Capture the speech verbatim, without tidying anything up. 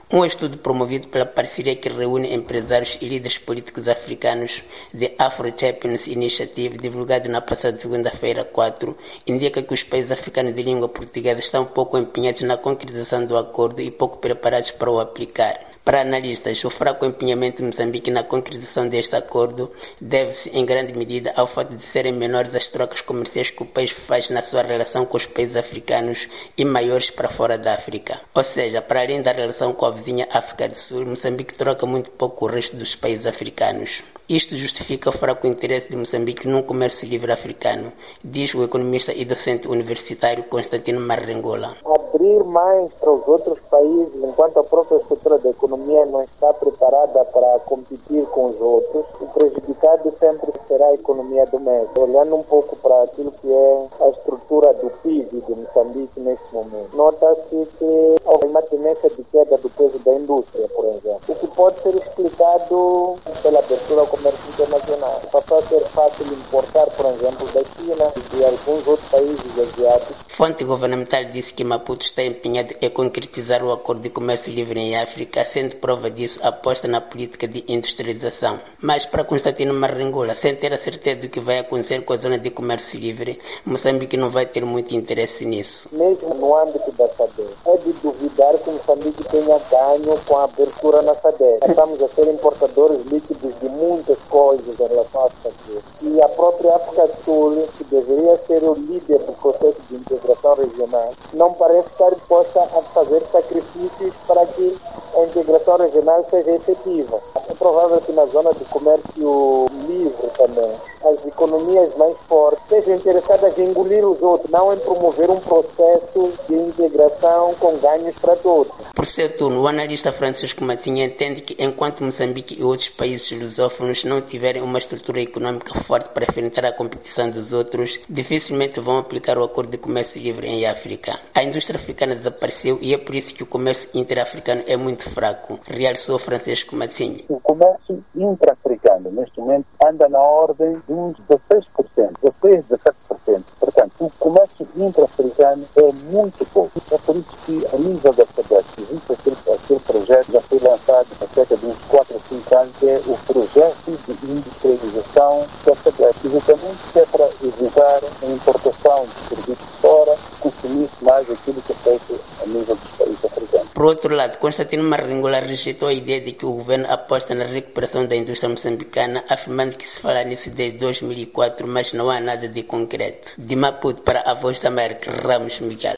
Um estudo promovido pela parceria que reúne empresários e líderes políticos africanos, The Afro Champions Initiative, divulgado na passada segunda-feira quatro, indica que os países africanos de língua portuguesa estão pouco empenhados na concretização do acordo e pouco preparados para o aplicar. Para analistas, o fraco empenhamento de Moçambique na concretização deste acordo deve-se, em grande medida, ao fato de serem menores as trocas comerciais que o país faz na sua relação com os países africanos e maiores para fora da África. Ou seja, para além da relação com a vizinha África do Sul, Moçambique troca muito pouco com o resto dos países africanos. Isto justifica o fraco interesse de Moçambique num comércio livre africano, diz o economista e docente universitário Constantino Marrengola. Abrir mais para os outros países, enquanto a própria estrutura da economia não está preparada para competir com os outros, o prejudicado sempre será a economia doméstica. Olhando um pouco para aquilo que é a estrutura do P I B de Moçambique neste momento, nota-se que há uma tendência de queda do peso da indústria, por exemplo, o que pode ser explicado pela abertura ao comércio internacional. Passou a ser fácil importar, por exemplo, da China e de alguns outros países asiáticos. Fonte governamental disse que Maputo está empenhado em concretizar o acordo de comércio livre em África, sendo prova disso a aposta na política de industrialização. Mas, para Constantino Marrengola, sem ter a certeza do que vai acontecer com a zona de comércio livre, Moçambique não vai ter muito interesse nisso. Mesmo no âmbito da SADC, é de duvidar que Moçambique tenha ganho com a abertura na SADC. Estamos a ser importadores líquidos de muitas coisas em relação à SADC. E a própria África do Sul, que deveria ser o líder do processo de integração regional, não parece estar disposta a fazer sacrifícios para que a integração regional seja efetiva. É provável que na zona de comércio livre também, as economias mais fortes sejam interessadas em engolir os outros, não em promover um processo de integração com ganhos para todos. Por seu turno, o analista Francisco Matinha entende que enquanto Moçambique e outros países lusófonos não tiverem uma estrutura econômica forte para enfrentar a competição dos outros, dificilmente vão aplicar o acordo de comércio livre em África. A indústria africana desapareceu e é por isso que o comércio interafricano é muito fraco, realçou Francisco Matinha. O comércio intra-africano, neste momento, anda na ordem de uns dezesseis por cento, dezesseis, dezessete por cento. Portanto, o comércio intra-africano é muito pouco. É por isso que, a nível da SADC, existe aquele, aquele projeto que já foi lançado há cerca de uns quatro ou cinco anos, que é o projeto de industrialização da SADC. Exatamente que é para evitar a importação de serviços fora, consumir mais aquilo que é feito a nível dos países africanos. Por outro lado, Constantino Marrengola rejeitou a ideia de que o governo aposta na recuperação da indústria moçambicana, afirmando que se fala nisso desde dois mil e quatro, mas não há nada de concreto. De Maputo para a Voz da América, Ramos Miguel.